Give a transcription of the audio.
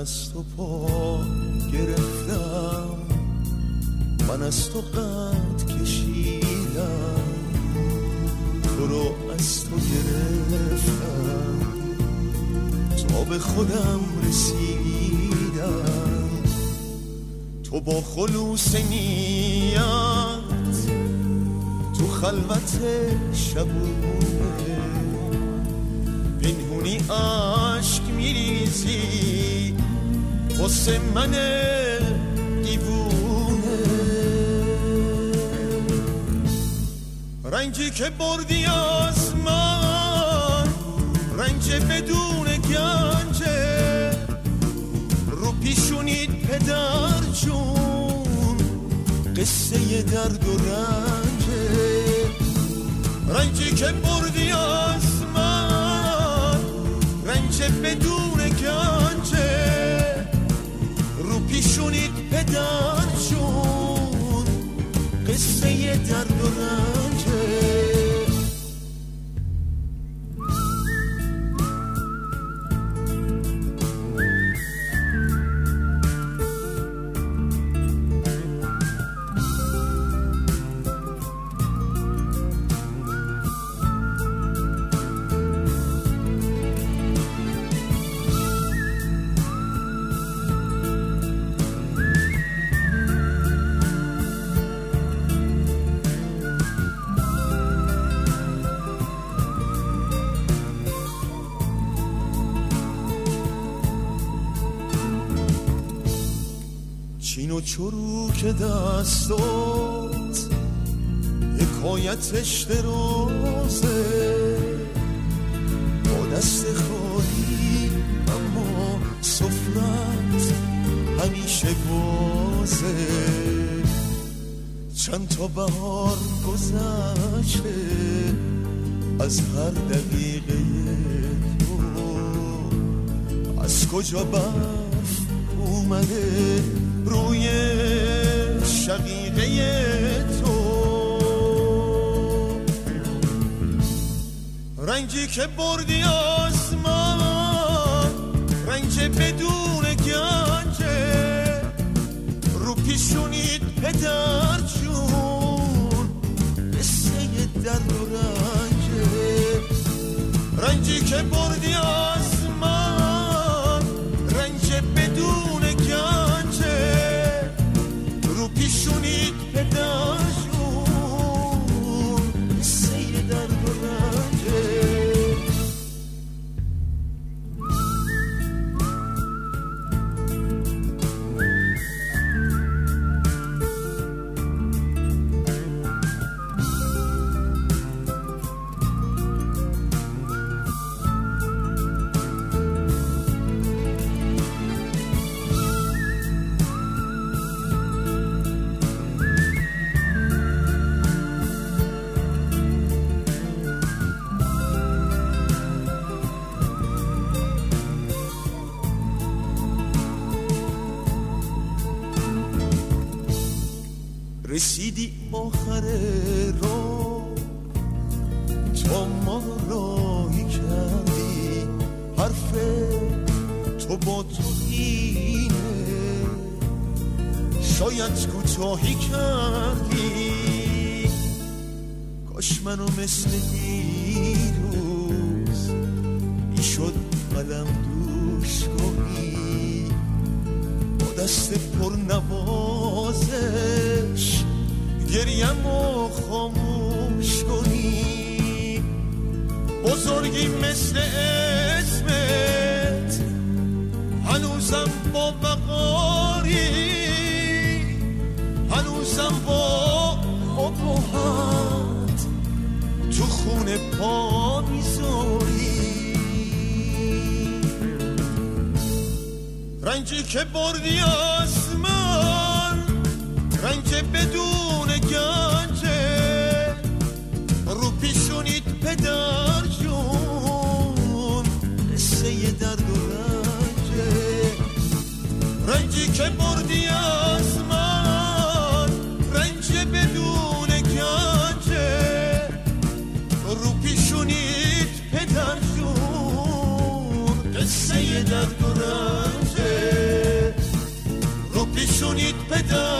از تو پا گرفتم، من از تو قد کشیدم، تو رو از تو گرفتم تا به خودم رسیدم. تو با خلوص نیت تو خلوت شبونه پنهونی عشق میریزی واسه من دیوونه. رنجی که بردی از من رنج بدون گنجه، رو پیشونید پدر جون قصه درد و رنجه. رنجی که بردی از من رنج بدون گنجه، رو پیشونید پدر جون قصه درد و رنجه. چین و چروک دستات حکایتش درازه، با دست خالی اما سفرت همیشه بازه. چند تا بهار گذشته از هر دقیقه تو، از کجا برف اومده روی شقیقه تو. رنجی که بردی از من رنج بدون گنجه، رو پیشونید پدر جون قصه درد و رنجه. رنجی که بردی از من رنج بدون گنجه، رو پیشونید پدر جون قصه درد و رنجه. رسیدی آخر راه تا ما راهی کردی، حرف تو با تو اینه شاید کوتاهی کردی. کاش منو مثل دیروز میشد قلم دوش کنی، با دست پر نوازش گریم و خاموش کنی. بزرگی مثل اسمت هنوزم با وقاری، هنوزم با ابهت تو خونه پا میذاری. رنجی که بردی از من رنج بدون گنجه، رو پیشونید پدر جون قصه درد و رنجه. رنجی که بردی از من رنج بدون گنجه، رو پیشونید پدر جون قصه درد و رنجه. پیشونیت پدر